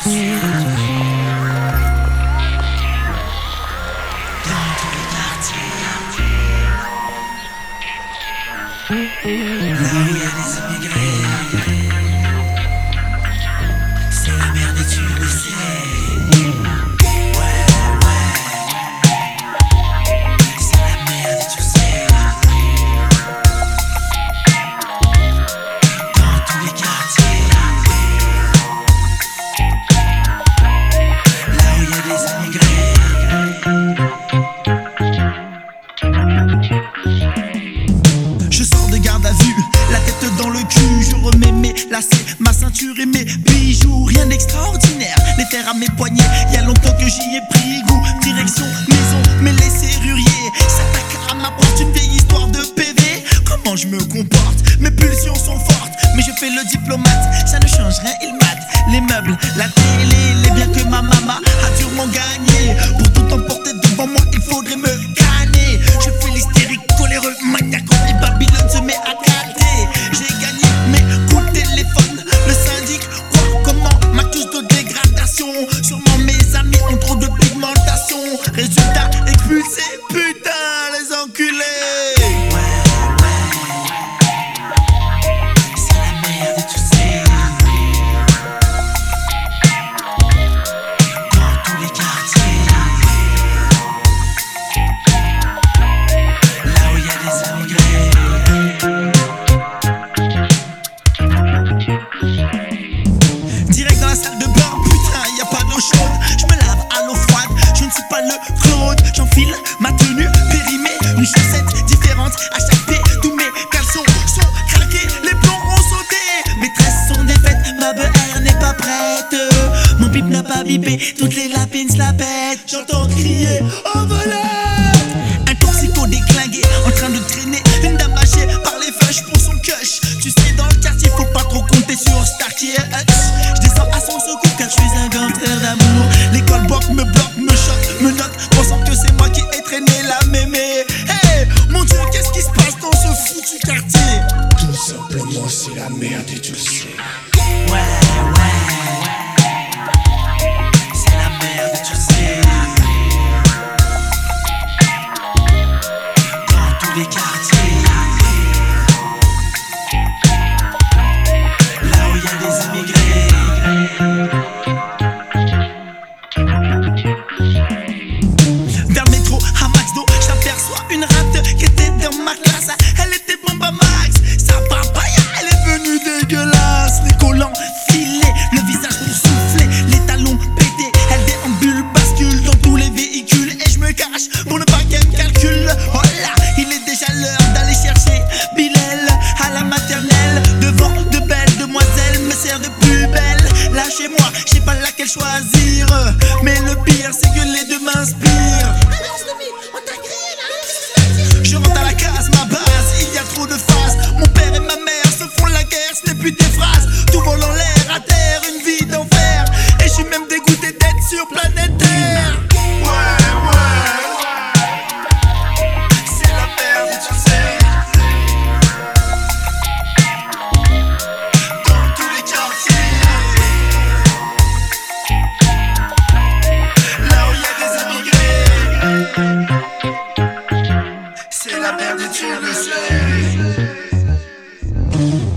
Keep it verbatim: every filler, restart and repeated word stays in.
Dans tous les quartiers, là où il y a des immigrés, c'est la merde et tu le sais. Ouais, ouais, c'est la merde et tu le sais. Dans tous les quartiers, là où il y a des immigrés. Je sors de garde à vue, la tête dans le cul. Je remets mes lacets, ma ceinture et mes bijoux. Rien d'extraordinaire, les fers à mes poignets. Y'a longtemps que j'y ai pris goût. Direction maison, mais les serruriers s'attaquent à ma porte. Une vieille histoire de P V. Comment je me comporte? Mes pulsions sont fortes, mais je fais le diplomate. Ça ne change rien, il mate. Les meubles, la télé, les biens que ma maman a durement gagné. Pour tout emporter devant moi, il faudrait me canner. Je fais l'hystérique, coléreux, maniaque. Et Babylone se met à capter. J'ai gagné mes coups de téléphone. Le syndic croit comment ma touche de dégradation. Sûrement mes amis ont trop de pigmentation. Résultat expulsé, putain les enculés. Direct dans la salle de bain, putain, y a pas d'eau chaude. Je me lave à l'eau froide, je ne suis pas le Claude. J'enfile ma tenue périmée, une chaussette différente à chaque pied. Tous mes caleçons sont craqués, les plombs ont sauté. Mes tresses sont défaites, ma B R n'est pas prête. Mon bip n'a pas bipé, toutes les lapines se la pètent. J'entends crier au voleur. Un toxico déclingué, en train de traîner. Une dame hachée par les feuilles pour son cush. Tu sais, dans le quartier, faut pas trop compter sur Starkey Hutch. Je descends à son secours car je suis un gangster d'amour. L'école bloque, me bloque, me choque, me note, pensant que c'est moi qui ai traîné la mémé. Hey, mon Dieu, qu'est-ce qui se passe dans ce foutu quartier? Tout simplement c'est la merde et tu le sais. Ouais, ouais, c'est la merde et tu le sais. Dans tous les quartiers, là où il y a des immigrés. Vers le métro, à Max d'eau, j'aperçois une rate qui était dans ma classe. Elle était bombe à max, sa papaya, elle est venue dégueulasse.